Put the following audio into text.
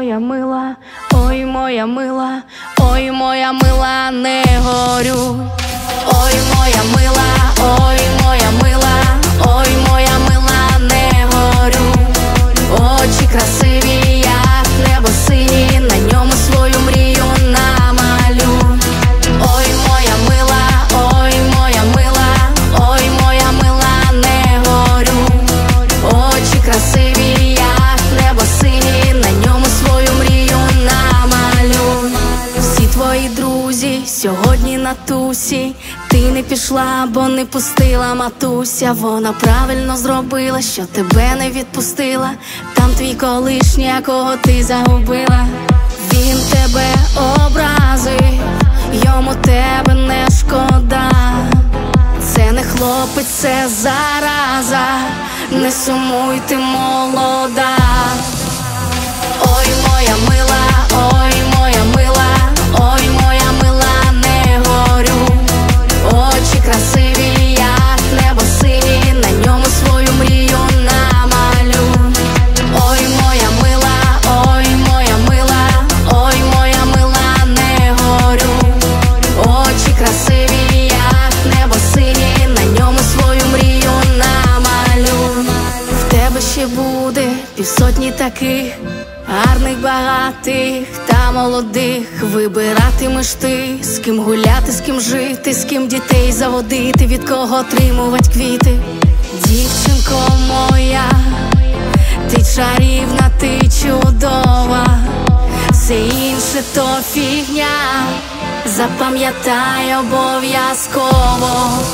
моя мила, ой, моя мила, ой, моя мила, не горюй. Ой, моя мила, ой, моя мила, ой, моя мила, не горюй. Очі красиві, як небо сині, на ньому свою мрію намалюй. Ой, моя мила, ой, моя мила, ой, моя мила, не горюй. Очі красиві, як небо сині, на ньому свою мрію намалюй. Всі твої друзі сьогодні на тусі. Ти не пішла, бо не пустила матуся. Вона правильно зробила, що тебе не відпустила. Там твій колишній, якого ти загубила. Він тебе образив, йому тебе не шкода. Це не хлопець, це зараза. Не сумуй, ти молода. Ой, моя мила, ой, моя мила, ой, моя мила, не горюй. Очі красиві, як небо сині, на ньому свою мрію намалюй. Ой, моя мила, ой, моя мила, ой, моя мила, не горюй. Очі красиві, як небо сині, на ньому свою мрію намалюй. В тебе ще буде півсотні таких гарних, багатих та молодих. Вибиратимеш ти, з ким гуляти, з ким жити, з ким дітей заводити, від кого отримувати квіти. Дівчинко моя, ти чарівна, ти чудова. Все інше то фігня, запам'ятай обов'язково.